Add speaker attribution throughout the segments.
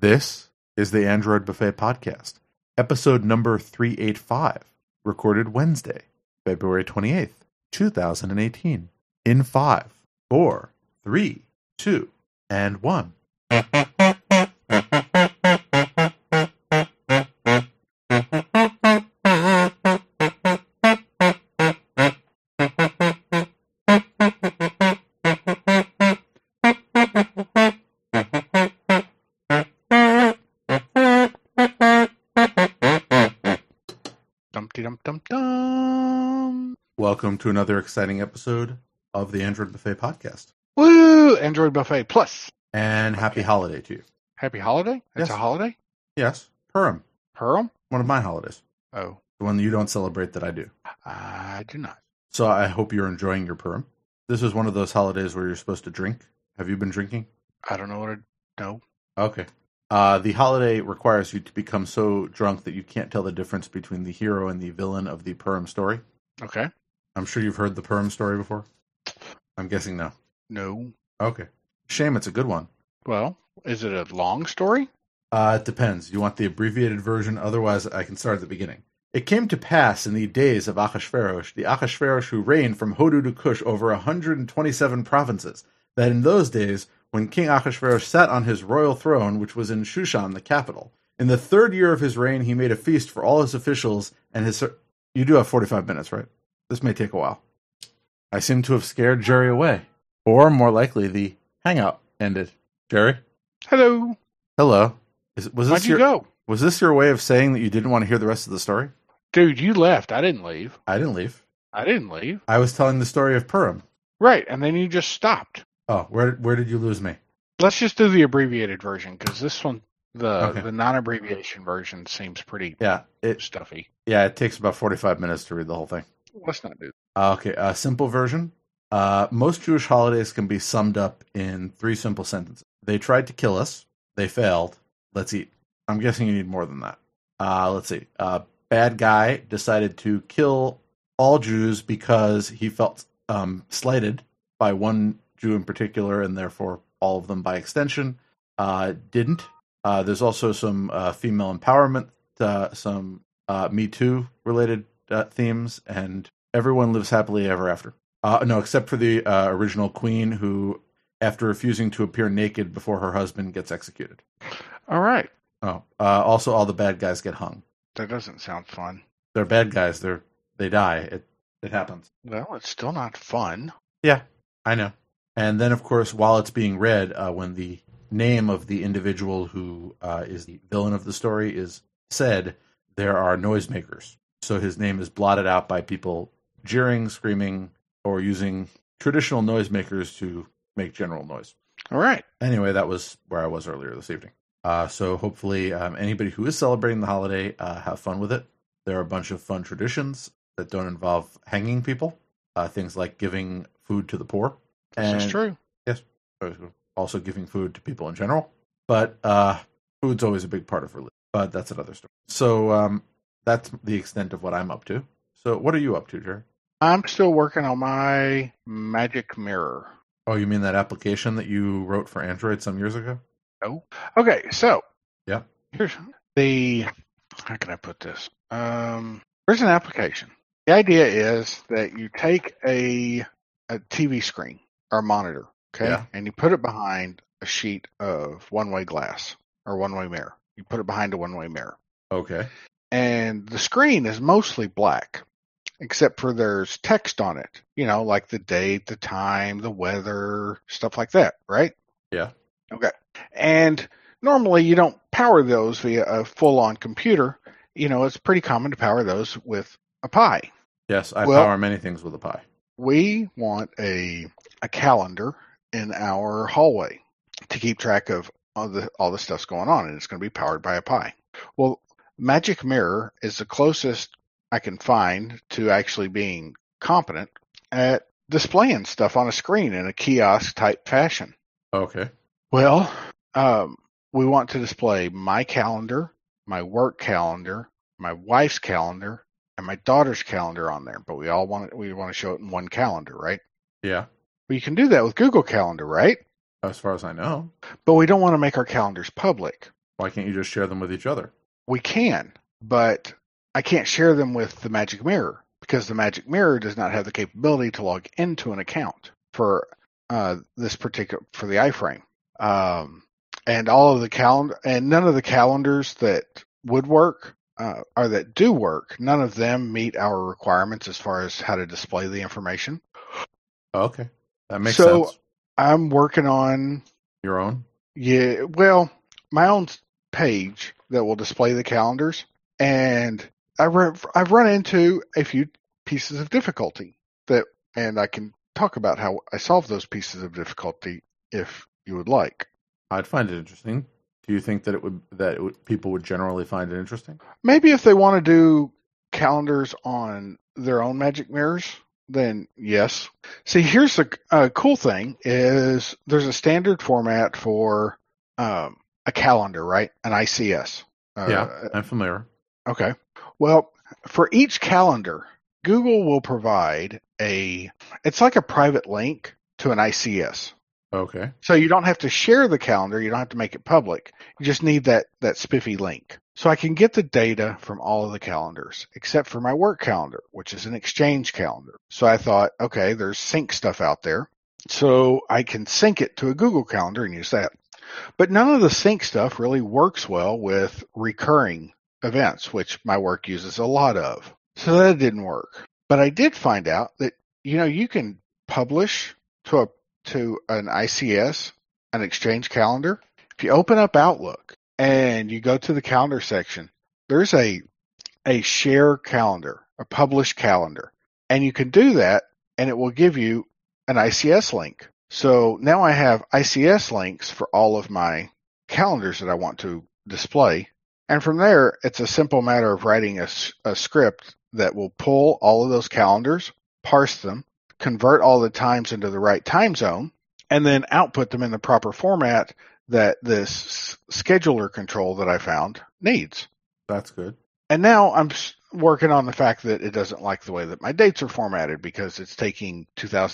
Speaker 1: This is the Android Buffet Podcast, episode number 385, recorded Wednesday, February 28th, 2018, in 5, 4, 3, 2, and 1. Welcome to another exciting episode of the Android Buffet Podcast.
Speaker 2: Woo! Android Buffet Plus.
Speaker 1: And happy holiday to you.
Speaker 2: Happy holiday? It's
Speaker 1: Yes.
Speaker 2: a holiday?
Speaker 1: Yes, Purim,
Speaker 2: Purim?
Speaker 1: one of my holidays.
Speaker 2: Oh,
Speaker 1: The one that you don't celebrate that I do.
Speaker 2: I do not.
Speaker 1: So I hope you're enjoying your Purim. This is one of those holidays where you're supposed to drink. Have you been drinking?
Speaker 2: I don't know what I know.
Speaker 1: Okay. The holiday requires you to become so drunk that you can't tell the difference between the hero and the villain of the Purim story.
Speaker 2: Okay.
Speaker 1: I'm sure you've heard the Purim story before. I'm guessing no.
Speaker 2: No.
Speaker 1: Okay. Shame, it's a good one.
Speaker 2: Well, is it a long story?
Speaker 1: It depends. You want the abbreviated version? Otherwise, I can start at the beginning. It came to pass in the days of Achashverosh, the Achashverosh who reigned from Hodu to Cush over 127 provinces, that in those days, when King Achashverosh sat on his royal throne, which was in Shushan, the capital, in the 3rd year of his reign, he made a feast for all his officials and his... You do have 45 minutes, right? This may take a while. I seem to have scared Jerry away. Or, more likely, the hangout ended. Jerry?
Speaker 2: Hello.
Speaker 1: Hello.
Speaker 2: Why'd you go?
Speaker 1: Was this your way of saying that you didn't want to hear the rest of the story?
Speaker 2: Dude, you left. I didn't leave.
Speaker 1: I didn't leave.
Speaker 2: I didn't leave.
Speaker 1: I was telling the story of Purim.
Speaker 2: Right, and then you just stopped.
Speaker 1: Oh, where did you lose me?
Speaker 2: Let's just do the abbreviated version, because this one,
Speaker 1: Okay.
Speaker 2: the non-abbreviation version, seems pretty
Speaker 1: It
Speaker 2: stuffy.
Speaker 1: takes about 45 minutes to read the whole thing.
Speaker 2: Let's not do
Speaker 1: Okay, simple version. Most Jewish holidays can be summed up in 3 simple sentences. They tried to kill us. They failed. Let's eat. I'm guessing you need more than that. Let's see. Bad guy decided to kill all Jews because he felt slighted by one Jew in particular, and therefore all of them by extension. Didn't. There's also some female empowerment, some Me Too related themes, and everyone lives happily ever after. No, except for the original queen, who, after refusing to appear naked before her husband, gets executed.
Speaker 2: All right.
Speaker 1: Oh, also all the bad guys get hung.
Speaker 2: That doesn't sound fun.
Speaker 1: They're bad guys. They die. It happens.
Speaker 2: Well, it's still not fun.
Speaker 1: Yeah, I know. And then, of course, while it's being read, when the name of the individual who is the villain of the story is said, there are noisemakers. So his name is blotted out by people jeering, screaming, or using traditional noisemakers to make general noise.
Speaker 2: All right.
Speaker 1: Anyway, that was where I was earlier this evening. So hopefully anybody who is celebrating the holiday, have fun with it. There are a bunch of fun traditions that don't involve hanging people. Things like giving food to the poor.
Speaker 2: This is true.
Speaker 1: Yes. Also giving food to people in general. But food's always a big part of religion. But that's another story. So that's the extent of what I'm up to. So what are you up to, Jerry?
Speaker 2: I'm still working on my Magic Mirror.
Speaker 1: Oh, you mean that application that you wrote for Android some years ago?
Speaker 2: Oh. Okay, so
Speaker 1: Yeah.
Speaker 2: here's how can I put this? There's an application. The idea is that you take a TV screen or monitor, okay,
Speaker 1: Yeah.
Speaker 2: and you put it behind a sheet of one-way glass or one-way mirror. You put it behind a one-way mirror.
Speaker 1: Okay.
Speaker 2: And the screen is mostly black, except for there's text on it, like the date, the time, the weather, stuff like that, right?
Speaker 1: Yeah.
Speaker 2: Okay. And normally you don't power those via a full-on computer. It's pretty common to power those with a Pi.
Speaker 1: Yes, I
Speaker 2: Well-
Speaker 1: power many things with a Pi.
Speaker 2: We want a calendar in our hallway to keep track of all the stuff's going on, and it's going to be powered by a Pi. Well, Magic Mirror is the closest I can find to actually being competent at displaying stuff on a screen in a kiosk type fashion.
Speaker 1: Okay.
Speaker 2: Well, we want to display my calendar, my work calendar, my wife's calendar, and my daughter's calendar on there. But we want to show it in one calendar, right?
Speaker 1: Yeah.
Speaker 2: Well, you can do that with Google Calendar, right?
Speaker 1: As far as I know.
Speaker 2: But we don't want to make our calendars public.
Speaker 1: Why can't you just share them with each other?
Speaker 2: We can, but I can't share them with the Magic Mirror because the Magic Mirror does not have the capability to log into an account for this particular for the iFrame. And all of the calendar and none of the calendars that would work or that do work, none of them meet our requirements as far as how to display the information.
Speaker 1: Okay, that makes sense.
Speaker 2: So I'm working on
Speaker 1: Your own?
Speaker 2: my own page that will display the calendars, and I've run into a few pieces of difficulty and I can talk about how I solve those pieces of difficulty if you would like.
Speaker 1: I'd find it interesting. Do you think that people would generally find it interesting?
Speaker 2: Maybe if they want to do calendars on their own Magic Mirrors, then yes. See, here's a cool thing is there's a standard format for a calendar, right? An ICS.
Speaker 1: Yeah, I'm familiar.
Speaker 2: Okay. Well, for each calendar, Google will provide it's like a private link to an ICS.
Speaker 1: Okay.
Speaker 2: So you don't have to share the calendar. You don't have to make it public. You just need that spiffy link. So I can get the data from all of the calendars, except for my work calendar, which is an Exchange calendar. So I thought, okay, there's sync stuff out there. So I can sync it to a Google Calendar and use that. But none of the sync stuff really works well with recurring events, which my work uses a lot of. So that didn't work. But I did find out that, you can publish to an ICS, an Exchange calendar. If you open up Outlook and you go to the calendar section, there's a share calendar, a publish calendar. And you can do that and it will give you an ICS link. So now I have ICS links for all of my calendars that I want to display. And from there, it's a simple matter of writing a script that will pull all of those calendars, parse them, convert all the times into the right time zone, and then output them in the proper format that this scheduler control that I found needs.
Speaker 1: That's good.
Speaker 2: And now I'm working on the fact that it doesn't like the way that my dates are formatted because it's taking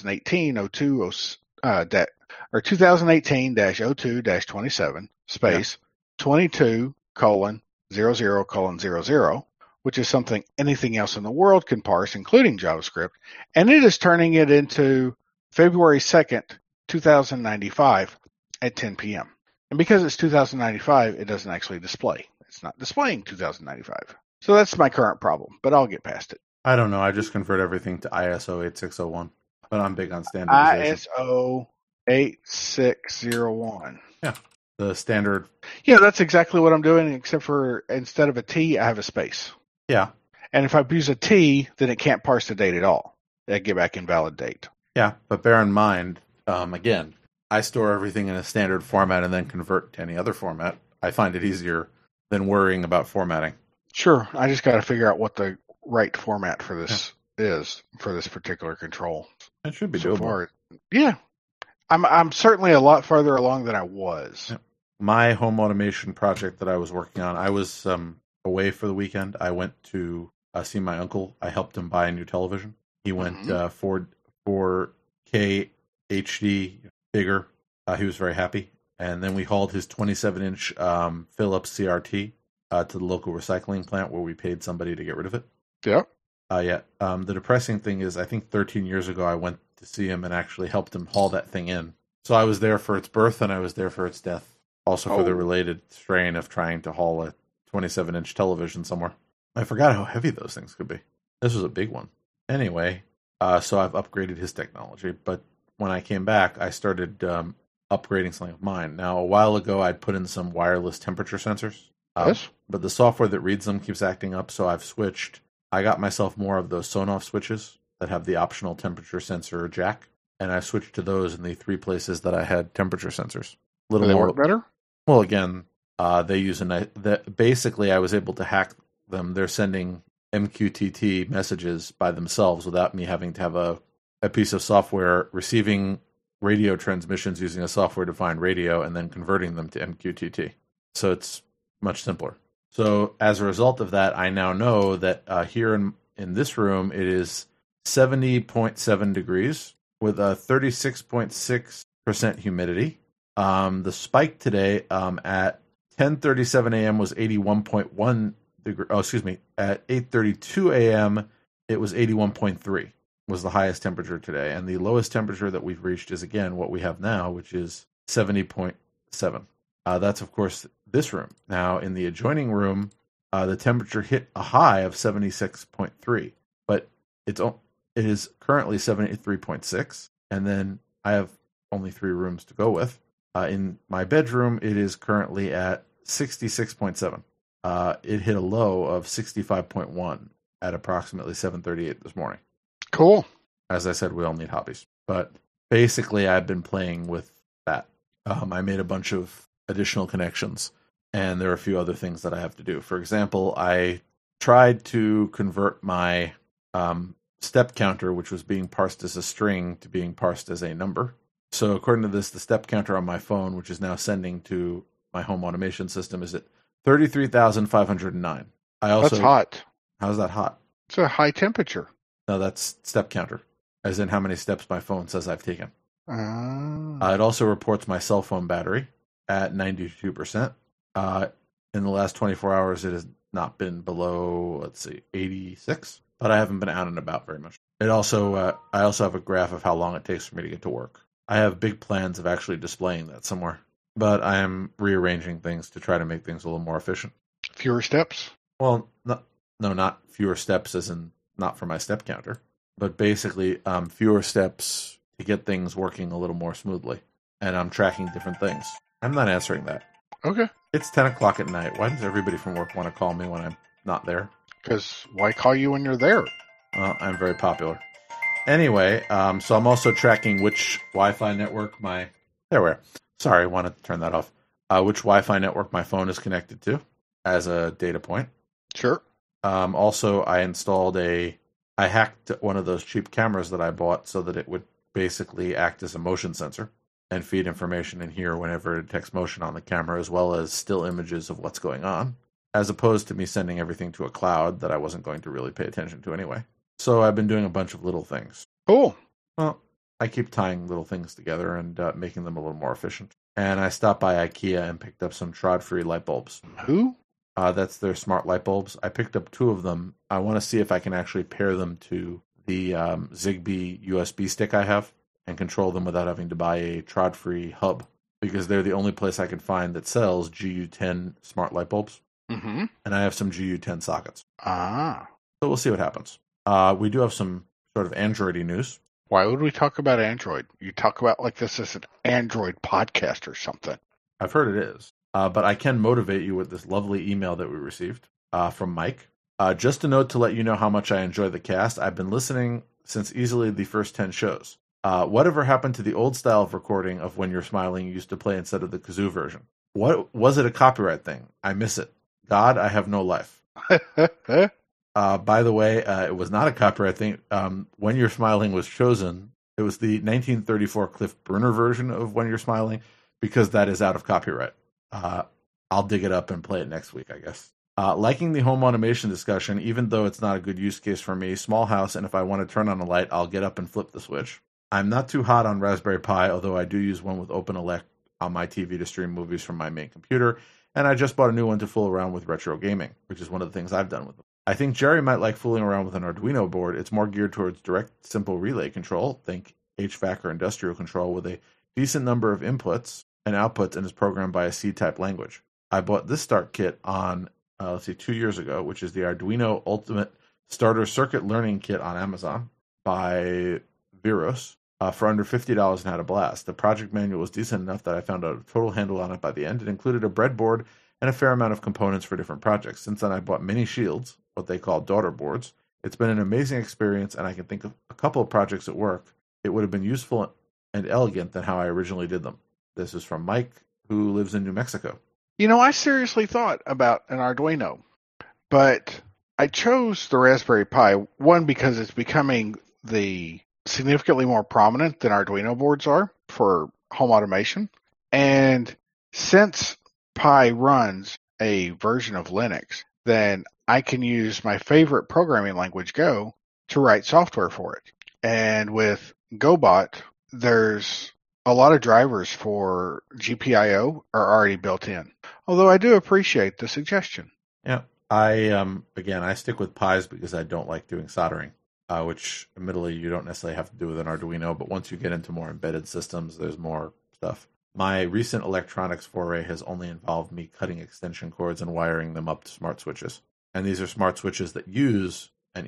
Speaker 2: 2018-02-27 space 22:00:00, which is something anything else in the world can parse, including JavaScript, and it is turning it into February 2nd, 2095 at 10 p.m. And because it's 2095, it doesn't actually display. It's not displaying 2095. So that's my current problem, but I'll get past it.
Speaker 1: I don't know. I just convert everything to ISO 8601, but I'm big on standardization.
Speaker 2: ISO 8601.
Speaker 1: Yeah, the standard.
Speaker 2: Yeah, that's exactly what I'm doing, except for instead of a T, I have a space.
Speaker 1: Yeah.
Speaker 2: And if I use a T, then it can't parse the date at all. I get back invalid date.
Speaker 1: Yeah, but bear in mind, again, I store everything in a standard format and then convert to any other format. I find it easier than worrying about formatting.
Speaker 2: Sure. I just got to figure out what the right format for this is for this particular control.
Speaker 1: It should be doable.
Speaker 2: Yeah. I'm certainly a lot farther along than I was.
Speaker 1: Yeah. My home automation project that I was working on, I was away for the weekend. I went to see my uncle. I helped him buy a new television. He went 4K HD bigger. He was very happy. And then we hauled his 27-inch Philips CRT to the local recycling plant where we paid somebody to get rid of it.
Speaker 2: Yeah.
Speaker 1: The depressing thing is I think 13 years ago I went to see him and actually helped him haul that thing in. So I was there for its birth and I was there for its death. Also for the related strain of trying to haul a 27-inch television somewhere. I forgot how heavy those things could be. This was a big one. Anyway, so I've upgraded his technology. But when I came back, I started upgrading something of mine. Now, a while ago, I'd put in some wireless temperature sensors.
Speaker 2: Yes.
Speaker 1: But the software that reads them keeps acting up, so I've switched. I got myself more of those Sonoff switches that have the optional temperature sensor jack, and I switched to those in the 3 places that I had temperature sensors. A little more
Speaker 2: work better?
Speaker 1: Well, again, they use basically I was able to hack them. They're sending MQTT messages by themselves without me having to have a piece of software receiving radio transmissions using a software-defined radio and then converting them to MQTT. So it's much simpler. So as a result of that, I now know that here in this room, it is 70.7 degrees with a 36.6% humidity. The spike today at 10:37 a.m. was 81.1 degree. Oh, excuse me. At 8:32 a.m., it was 81.3 was the highest temperature today. And the lowest temperature that we've reached is, again, what we have now, which is 70.7. That's, of course, this room. Now, in the adjoining room, the temperature hit a high of 76.3, but it is currently 73.6. And then I have only 3 rooms to go with. In my bedroom, it is currently at 66.7. It hit a low of 65.1 at approximately 7:38 this morning.
Speaker 2: Cool.
Speaker 1: As I said, we all need hobbies. But basically, I've been playing with that. I made a bunch of additional connections, and there are a few other things that I have to do. For example, I tried to convert my step counter, which was being parsed as a string, to being parsed as a number. So according to this, the step counter on my phone, which is now sending to my home automation system, is at 33,509.
Speaker 2: That's hot.
Speaker 1: How's that hot?
Speaker 2: It's a high temperature.
Speaker 1: No, that's step counter, as in how many steps my phone says I've taken. It also reports my cell phone battery at 92%. In the last 24 hours, it has not been below, 86. But I haven't been out and about very much. I also have a graph of how long it takes for me to get to work. I have big plans of actually displaying that somewhere, but I am rearranging things to try to make things a little more efficient.
Speaker 2: Fewer steps?
Speaker 1: Well, no, not fewer steps as in not for my step counter, but basically fewer steps to get things working a little more smoothly. And I'm tracking different things. I'm not answering that.
Speaker 2: Okay.
Speaker 1: It's 10 o'clock at night. Why does everybody from work want to call me when I'm not there?
Speaker 2: Because why call you when you're there?
Speaker 1: Well, I'm very popular. Anyway, so I'm also tracking which Wi-Fi network There we are. Sorry, I wanted to turn that off. Which Wi-Fi network my phone is connected to as a data point.
Speaker 2: Sure.
Speaker 1: Also, I hacked one of those cheap cameras that I bought so that it would basically act as a motion sensor and feed information in here whenever it detects motion on the camera, as well as still images of what's going on, as opposed to me sending everything to a cloud that I wasn't going to really pay attention to anyway. So I've been doing a bunch of little things.
Speaker 2: Cool.
Speaker 1: Well, I keep tying little things together and making them a little more efficient. And I stopped by IKEA and picked up some Trådfri light bulbs.
Speaker 2: Who?
Speaker 1: That's their smart light bulbs. I picked up 2 of them. I want to see if I can actually pair them to the Zigbee USB stick I have and control them without having to buy a Trådfri hub, because they're the only place I can find that sells GU10 smart light bulbs.
Speaker 2: Mm-hmm.
Speaker 1: And I have some GU10 sockets.
Speaker 2: Ah.
Speaker 1: So we'll see what happens. We do have some sort of Android-y news.
Speaker 2: Why would we talk about Android? You talk about like this is an Android podcast or something.
Speaker 1: I've heard it is. But I can motivate you with this lovely email that we received from Mike. Just a note to let you know how much I enjoy the cast. I've been listening since easily the first 10 shows. Whatever happened to the old style of recording of When You're Smiling you used to play instead of the kazoo version? What was it, a copyright thing? I miss it. God, I have no life. By the way, it was not a copyright thing. When You're Smiling was chosen. It was the 1934 Cliff Bruner version of When You're Smiling, because that is out of copyright. I'll dig it up and play it next week, I guess. Liking the home automation discussion, even though it's not a good use case for me. Small house, and if I want to turn on a light, I'll get up and flip the switch. I'm not too hot on Raspberry Pi, although I do use one with OpenELEC on my TV to stream movies from my main computer, and I just bought a new one to fool around with retro gaming, which is one of the things I've done with them. I think Jerry might like fooling around with an Arduino board. It's more geared towards direct, simple relay control, think HVAC or industrial control, with a decent number of inputs and outputs, and is programmed by a C-type language. I bought this start kit on, 2 years ago, which is the Arduino Ultimate Starter Circuit Learning Kit on Amazon by Viros, for under $50 and had a blast. The project manual was decent enough that I found a total handle on it by the end. It included a breadboard and a fair amount of components for different projects. Since then, I bought mini shields, what they call daughter boards. It's been an amazing experience, and I can think of a couple of projects at work. It would have been useful and elegant than how I originally did them. This is from Mike, who lives in New Mexico.
Speaker 2: You know, I seriously thought about an Arduino, but I chose the Raspberry Pi, one, because it's becoming the significantly more prominent than Arduino boards are for home automation. And since Pi runs a version of Linux, then I can use my favorite programming language, Go, to write software for it. And with GoBot, there's a lot of drivers for GPIO are already built in. Although I do appreciate the suggestion.
Speaker 1: Yeah. Again, I stick with Pies because I don't like doing soldering, which admittedly you don't necessarily have to do with an Arduino, but once you get into more embedded systems, there's more stuff. My recent electronics foray has only involved me cutting extension cords and wiring them up to smart switches. And these are smart switches that use an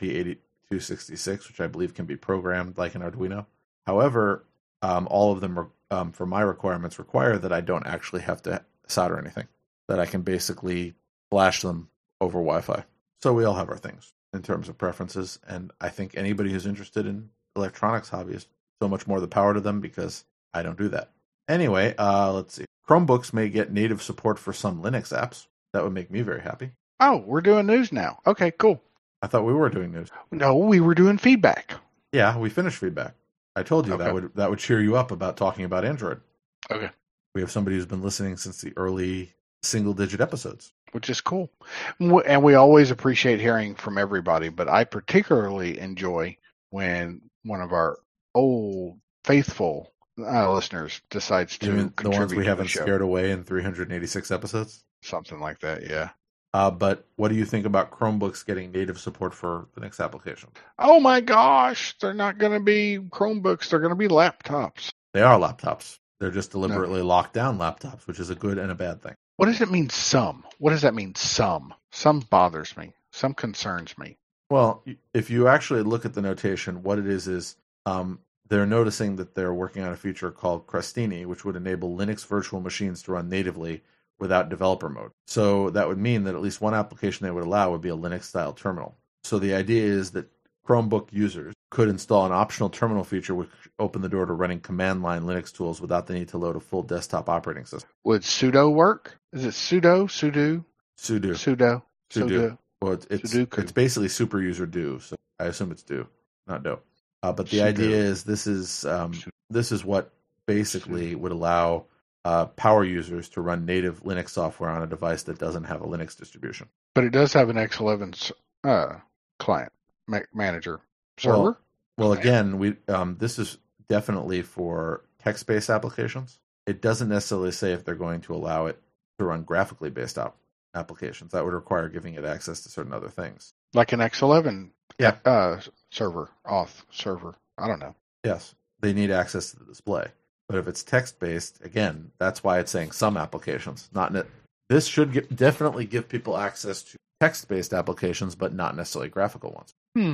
Speaker 1: ESP8266, which I believe can be programmed like an Arduino. However, all of them, for my requirements, require that I don't actually have to solder anything, that I can basically flash them over Wi-Fi. So we all have our things in terms of preferences, and I think anybody who's interested in electronics hobbyist, so much more the power to them because I don't do that. Anyway, let's see. Chromebooks may get native support for some Linux apps. That would make me very happy.
Speaker 2: Oh, we're doing news now. Okay, cool.
Speaker 1: I thought we were doing news.
Speaker 2: No, we were doing feedback.
Speaker 1: Yeah, we finished feedback. I told you
Speaker 2: Okay.
Speaker 1: that would cheer you up about talking about Android.
Speaker 2: Okay.
Speaker 1: We have somebody who's been listening since the early single-digit episodes.
Speaker 2: Which is cool. And we always appreciate hearing from everybody, but I particularly enjoy when one of our old, faithful listeners decides to
Speaker 1: Even the
Speaker 2: contribute
Speaker 1: ones we
Speaker 2: to
Speaker 1: haven't
Speaker 2: the show.
Speaker 1: scared away in 386 episodes.
Speaker 2: Something like that, yeah.
Speaker 1: But what do you think about Chromebooks getting native support for Linux applications?
Speaker 2: Oh my gosh, they're not going to be Chromebooks, they're going to be laptops.
Speaker 1: They are laptops. They're just deliberately locked down laptops, which is a good and a bad thing.
Speaker 2: What does it mean, some? What does that mean, some? Some bothers me. Some concerns me.
Speaker 1: Well, if you actually look at the notation, what it is they're noticing that they're working on a feature called Crostini, which would enable Linux virtual machines to run natively without developer mode. So that would mean that at least one application they would allow would be a Linux-style terminal. So the idea is that Chromebook users could install an optional terminal feature which open the door to running command line Linux tools without the need to load a full desktop operating system.
Speaker 2: Would sudo work? Is it sudo? Sudo?
Speaker 1: Sudo.
Speaker 2: Sudo?
Speaker 1: Sudo. Well, it's
Speaker 2: Sudoku.
Speaker 1: basically super user do, so I assume it's do, not do. But the
Speaker 2: Sudo.
Speaker 1: idea is this is what basically would allow power users to run native Linux software on a device that doesn't have a Linux distribution.
Speaker 2: But it does have an X11 client manager server.
Speaker 1: Well, again, this is definitely for text-based applications. It doesn't necessarily say if they're going to allow it to run graphically based applications. That would require giving it access to certain other things.
Speaker 2: Like an X11
Speaker 1: Yeah.
Speaker 2: server, auth server. I don't know.
Speaker 1: Yes, they need access to the display. But if it's text-based, again, that's why it's saying some applications. This should definitely give people access to text-based applications, but not necessarily graphical ones.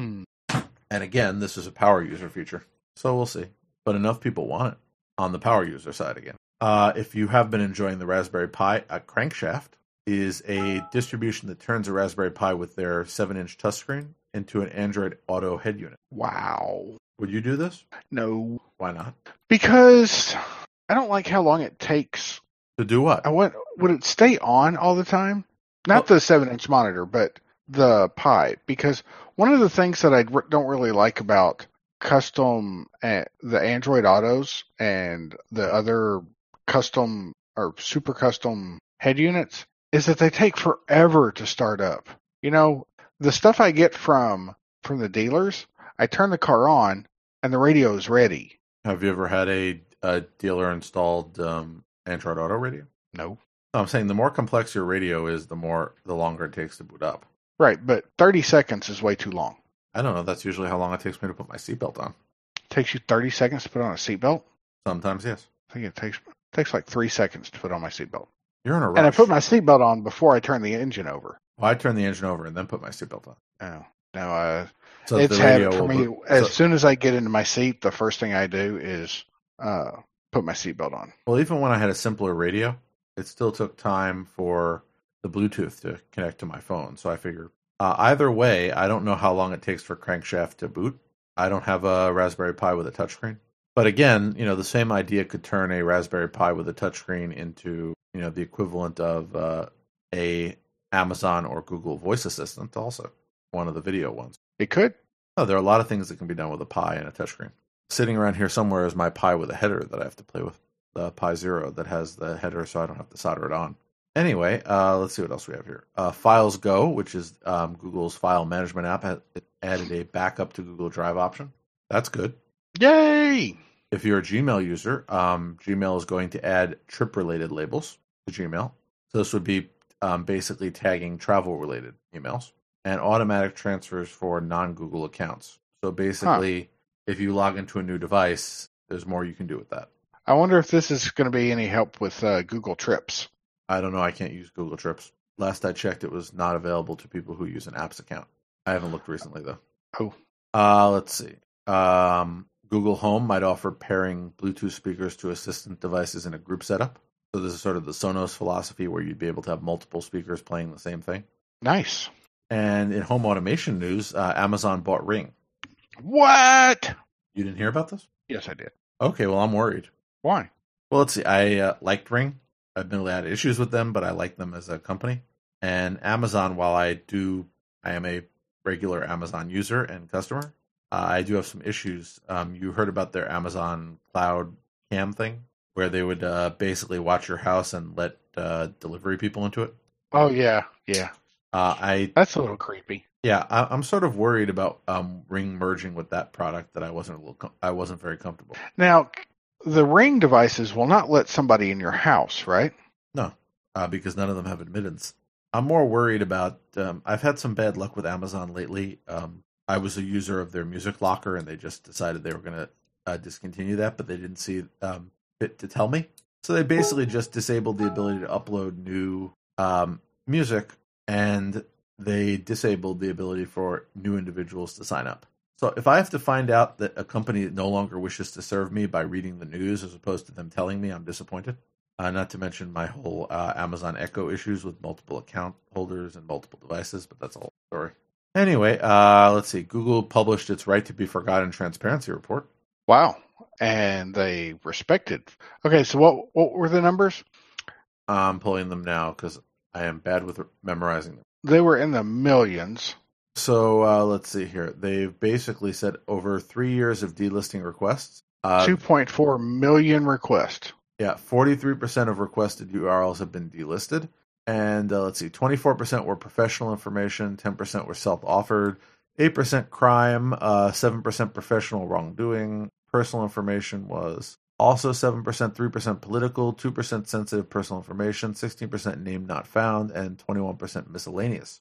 Speaker 1: And again, this is a power user feature, so we'll see. But enough people want it on the power user side again. If you have been enjoying the Raspberry Pi, Crankshaft is a distribution that turns a Raspberry Pi with their 7-inch touchscreen into an Android Auto head unit.
Speaker 2: Wow.
Speaker 1: Would you do this?
Speaker 2: No.
Speaker 1: Why not?
Speaker 2: Because I don't like how long it takes.
Speaker 1: To do what?
Speaker 2: Would it stay on all the time? Not the 7-inch monitor, but the Pi. Because one of the things that I don't really like about custom, the Android Autos and the other custom or super custom head units is that they take forever to start up. You know, the stuff I get from the dealers, I turn the car on and the radio is ready.
Speaker 1: Have you ever had a dealer installed Android Auto radio?
Speaker 2: No.
Speaker 1: I'm saying the more complex your radio is, the longer it takes to boot up.
Speaker 2: Right, but 30 seconds is way too long.
Speaker 1: I don't know. That's usually how long it takes me to put my seatbelt on.
Speaker 2: It takes you 30 seconds to put on a seatbelt?
Speaker 1: Sometimes, yes.
Speaker 2: I think it takes like 3 seconds to put on my seatbelt.
Speaker 1: You're in a rush.
Speaker 2: And I put my seatbelt on before I turn the engine over.
Speaker 1: Well, I turn the engine over and then put my seatbelt on.
Speaker 2: Oh, no,
Speaker 1: So
Speaker 2: it's
Speaker 1: the
Speaker 2: habit
Speaker 1: radio
Speaker 2: for
Speaker 1: will
Speaker 2: me.
Speaker 1: boot.
Speaker 2: As soon as I get into my seat, the first thing I do is put my seatbelt on.
Speaker 1: Well, even when I had a simpler radio, it still took time for the Bluetooth to connect to my phone. So I figure either way, I don't know how long it takes for Crankshaft to boot. I don't have a Raspberry Pi with a touchscreen. But again, the same idea could turn a Raspberry Pi with a touchscreen into, the equivalent of a Amazon or Google voice assistant also, one of the video ones.
Speaker 2: It could.
Speaker 1: Oh, there are a lot of things that can be done with a Pi and a touchscreen. Sitting around here somewhere is my Pi with a header that I have to play with. The Pi Zero that has the header so I don't have to solder it on. Anyway, let's see what else we have here. Files Go, which is Google's file management app, added a backup to Google Drive option. That's good.
Speaker 2: Yay!
Speaker 1: If you're a Gmail user, Gmail is going to add trip-related labels to Gmail. So this would be basically tagging travel-related emails and automatic transfers for non-Google accounts. So basically, if you log into a new device, there's more you can do with that.
Speaker 2: I wonder if this is going to be any help with Google Trips.
Speaker 1: I don't know. I can't use Google Trips. Last I checked, it was not available to people who use an apps account. I haven't looked recently, though. Let's see. Google Home might offer pairing Bluetooth speakers to assistant devices in a group setup. So this is sort of the Sonos philosophy where you'd be able to have multiple speakers playing the same thing.
Speaker 2: Nice.
Speaker 1: And in home automation news, Amazon bought Ring.
Speaker 2: What?
Speaker 1: You didn't hear about this?
Speaker 2: Yes, I did.
Speaker 1: Okay, well, I'm worried.
Speaker 2: Why?
Speaker 1: Well, let's see. I liked Ring. Admittedly, I had issues with them, but I like them as a company. And Amazon, while I am a regular Amazon user and customer, I do have some issues. You heard about their Amazon Cloud Cam thing, where they would basically watch your house and let delivery people into it?
Speaker 2: Oh, yeah. That's a little creepy.
Speaker 1: Yeah, I'm sort of worried about Ring merging with that product that I wasn't very comfortable.
Speaker 2: Now, the Ring devices will not let somebody in your house, right?
Speaker 1: No, because none of them have admittance. I'm more worried about. I've had some bad luck with Amazon lately. I was a user of their Music Locker, and they just decided they were going to discontinue that, but they didn't see fit to tell me. So they basically just disabled the ability to upload new music, and they disabled the ability for new individuals to sign up. So if I have to find out that a company no longer wishes to serve me by reading the news as opposed to them telling me, I'm disappointed. Not to mention my whole Amazon Echo issues with multiple account holders and multiple devices, but that's a whole story. Anyway, let's see. Google published its Right to be Forgotten transparency report.
Speaker 2: Wow. And they respected. Okay, so what were the numbers?
Speaker 1: I'm pulling them now because I am bad with memorizing them.
Speaker 2: They were in the millions.
Speaker 1: So let's see here. They've basically said over 3 years of delisting requests.
Speaker 2: 2.4 million requests.
Speaker 1: Yeah, 43% of requested URLs have been delisted. And let's see, 24% were professional information, 10% were self-offered, 8% crime, 7% professional wrongdoing. Personal information was also 7%, 3% political, 2% sensitive personal information, 16% name not found, and 21% miscellaneous.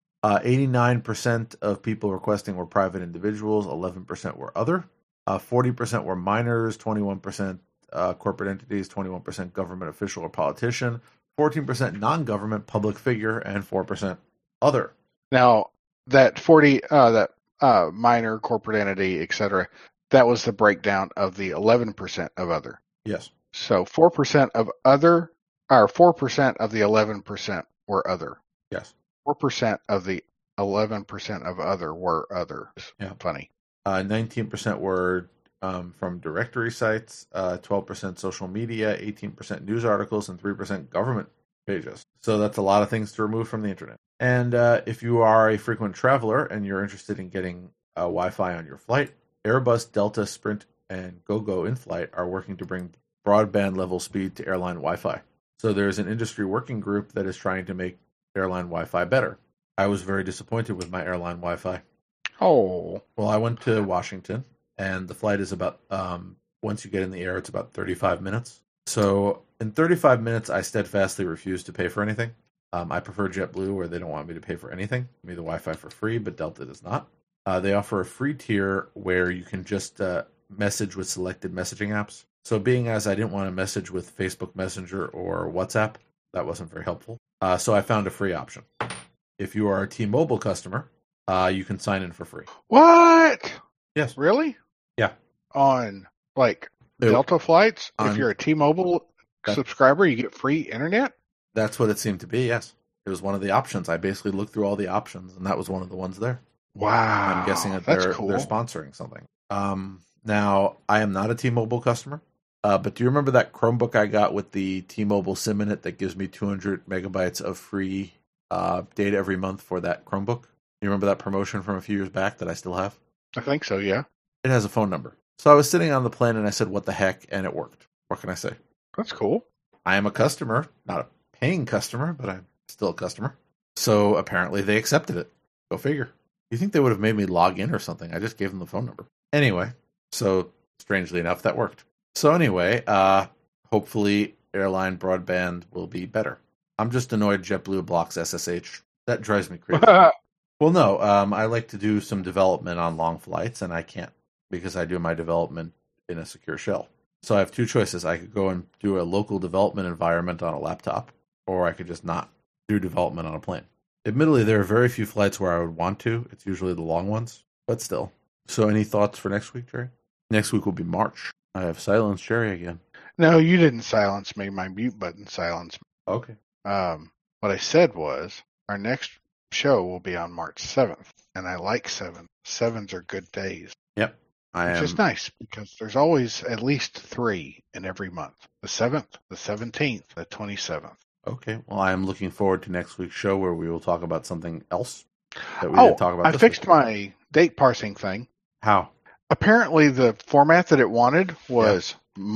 Speaker 1: 89% of people requesting were private individuals, 11% were other, 40% were minors, 21% corporate entities, 21% government official or politician, 14% non-government public figure, and 4% other.
Speaker 2: Now, that minor corporate entity, etc., that was the breakdown of the 11% of other.
Speaker 1: Yes.
Speaker 2: So 4% of other, or 4% of the 11% were other.
Speaker 1: Yes.
Speaker 2: 4% of the 11% of other were other.
Speaker 1: Yeah.
Speaker 2: Funny.
Speaker 1: 19% were from directory sites, 12% social media, 18% news articles, and 3% government pages. So that's a lot of things to remove from the internet. And if you are a frequent traveler and you're interested in getting Wi-Fi on your flight, Airbus, Delta, Sprint, and GoGo in-flight are working to bring broadband level speed to airline Wi-Fi. So there's an industry working group that is trying to make airline Wi-Fi better. I was very disappointed with my airline Wi-Fi.
Speaker 2: Oh.
Speaker 1: Well, I went to Washington, and the flight is about, once you get in the air, it's about 35 minutes. So in 35 minutes, I steadfastly refused to pay for anything. I prefer JetBlue, where they don't want me to pay for anything. Give me the Wi-Fi for free, but Delta does not. They offer a free tier where you can just message with selected messaging apps. So being as I didn't want to message with Facebook Messenger or WhatsApp, that wasn't very helpful. So I found a free option. If you are a T-Mobile customer, you can sign in for free.
Speaker 2: What?
Speaker 1: Yes.
Speaker 2: Really?
Speaker 1: Yeah.
Speaker 2: On, Delta flights? If you're a T-Mobile subscriber, you get free internet?
Speaker 1: That's what it seemed to be, yes. It was one of the options. I basically looked through all the options, and that was one of the ones there.
Speaker 2: Wow.
Speaker 1: I'm guessing that
Speaker 2: That's
Speaker 1: they're
Speaker 2: cool.
Speaker 1: sponsoring something. Now, I am not a T-Mobile customer, but do you remember that Chromebook I got with the T-Mobile SIM in it that gives me 200 megabytes of free data every month for that Chromebook? You remember that promotion from a few years back that I still have?
Speaker 2: I think so, yeah.
Speaker 1: It has a phone number. So I was sitting on the plane and I said, what the heck? And it worked. What can I say?
Speaker 2: That's cool.
Speaker 1: I am a customer, not a paying customer, but I'm still a customer. So apparently they accepted it. Go figure. You think they would have made me log in or something? I just gave them the phone number. Anyway, so strangely enough, that worked. So anyway, hopefully airline broadband will be better. I'm just annoyed JetBlue blocks SSH. That drives me crazy. Well, no, I like to do some development on long flights, and I can't because I do my development in a secure shell. So I have two choices. I could go and do a local development environment on a laptop, or I could just not do development on a plane. Admittedly, there are very few flights where I would want to. It's usually the long ones, but still. So any thoughts for next week, Jerry? Next week will be March. I have silenced Jerry again.
Speaker 2: No, you didn't silence me. My mute button silenced me.
Speaker 1: Okay.
Speaker 2: What I said was our next show will be on March 7th, and I like 7. 7s are good days.
Speaker 1: Yep.
Speaker 2: Which is nice because there's always at least 3 in every month. The 7th, the 17th, the 27th.
Speaker 1: Okay. Well, I am looking forward to next week's show where we will talk about something else that we didn't talk about.
Speaker 2: I fixed my date parsing thing.
Speaker 1: How?
Speaker 2: Apparently, the format that it wanted was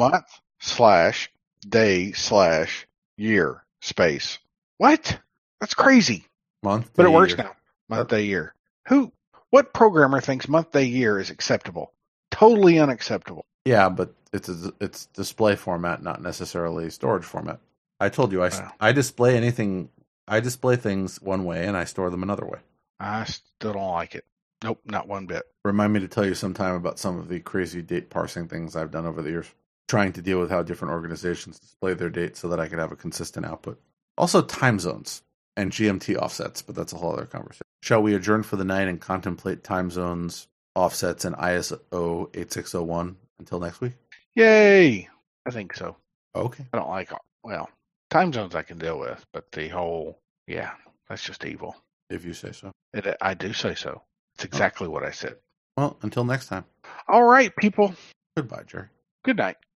Speaker 2: month/day/year space. What? That's crazy.
Speaker 1: Month,
Speaker 2: but
Speaker 1: day,
Speaker 2: it works
Speaker 1: year.
Speaker 2: now. Month, day, year. What programmer thinks month, day, year is acceptable? Totally unacceptable.
Speaker 1: Yeah, but it's display format, not necessarily storage format. I told you I display anything. I display things one way and I store them another way.
Speaker 2: I still don't like it. Nope, not one bit.
Speaker 1: Remind me to tell you sometime about some of the crazy date parsing things I've done over the years, trying to deal with how different organizations display their dates so that I could have a consistent output. Also, time zones and GMT offsets, but that's a whole other conversation. Shall we adjourn for the night and contemplate time zones, offsets, and ISO 8601 until next week?
Speaker 2: Yay! I think so.
Speaker 1: Okay.
Speaker 2: I don't like, time zones I can deal with, but the whole, that's just evil.
Speaker 1: If you say so.
Speaker 2: I do say so. It's exactly what I said.
Speaker 1: Well, until next time.
Speaker 2: All right, people.
Speaker 1: Goodbye, Jerry.
Speaker 2: Good night.